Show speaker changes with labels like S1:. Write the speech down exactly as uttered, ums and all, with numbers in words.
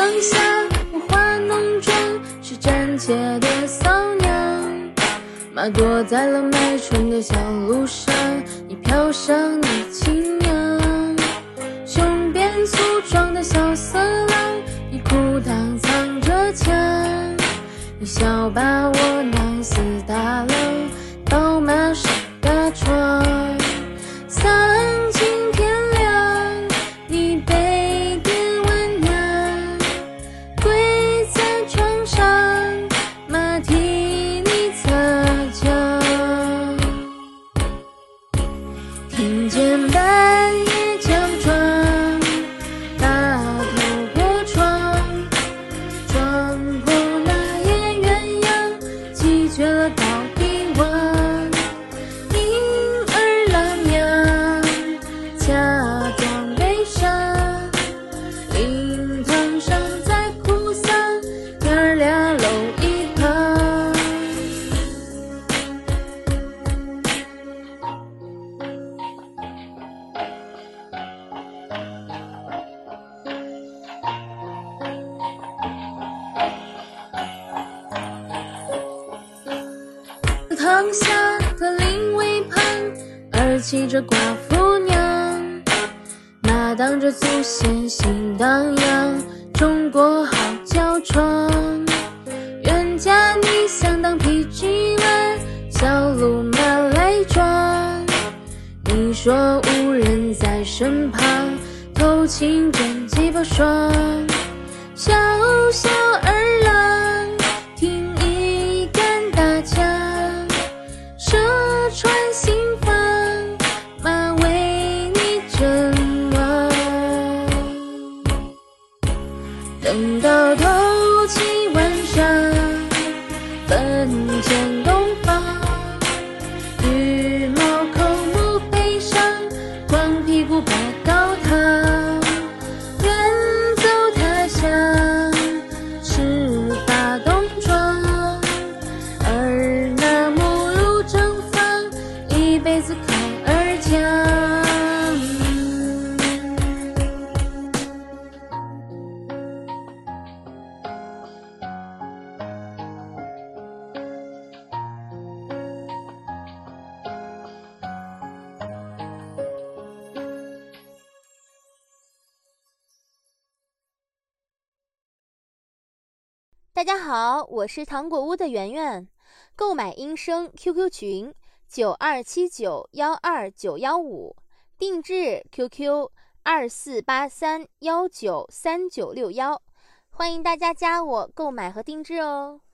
S1: 下我化浓妆，是暂且的扫娘。马躲在了卖春的小路上，你飘上的清凉。胸边粗壮的小色狼，你裤裆藏着枪。你笑把我难似大浪，宝马上大床。丧尽天亮，你被点弯娘，跪在床上，马替你擦墙。听见半夜强撞，大头破窗，撞破那夜鸳鸯，击绝了高低望。假装悲伤，灵堂上在哭丧，娘儿俩搂一旁。堂下的灵位旁，儿骑着寡妇娘。马当着祖先心荡漾，中国好娇窗。冤家你想当匹骑栏，小路马来撞。你说无人在身旁，偷情真鸡巴爽。小小儿郎，听一杆大枪，射穿心房，马为你阵亡。等到头七晚上，坟前东方，羽毛口目悲伤，光屁股爬高堂。远走他乡，赤发东窗，而那母乳正放，一辈子靠儿讲。
S2: 大家好，我是糖果屋的圆圆，购买音声 Q Q 群九二七九幺二九幺五，定制 Q Q 二四八三幺九三九六幺，欢迎大家加我购买和定制哦。